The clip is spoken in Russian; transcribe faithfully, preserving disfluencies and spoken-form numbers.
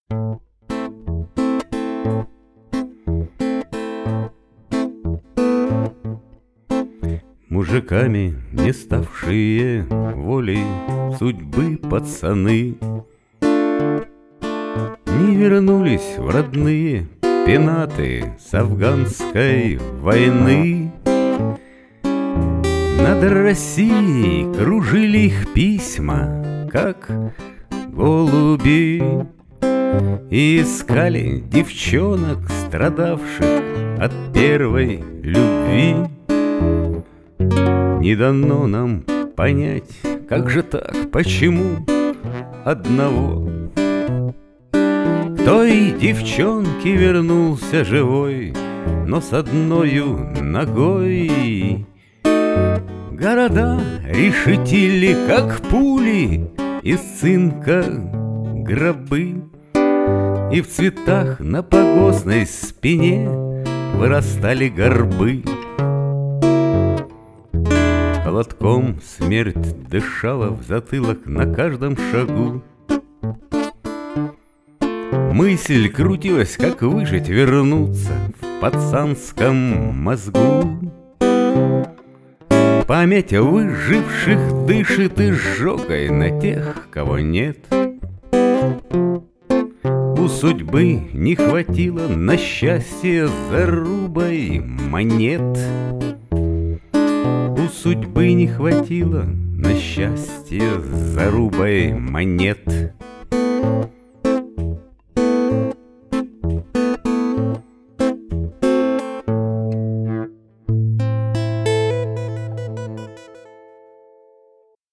Мужиками, не ставшие волей судьбы пацаны, не вернулись в родные пенаты с афганской войны. Над Россией кружили их письма, как голуби, и искали девчонок, страдавших от первой любви. Не дано нам понять, как же так, почему одного к той девчонке вернулся живой, но с одною ногой. Города решетили, как пули, из цинка гробы, и в цветах на погостной спине вырастали горбы. Холодком смерть дышала в затылок на каждом шагу. Мысль крутилась, как выжить, вернуться в пацанском мозгу. Память о выживших дышит изжогой на тех, кого нет. У судьбы не хватило на счастье зарубой монет. У судьбы не хватило на счастье зарубой монет.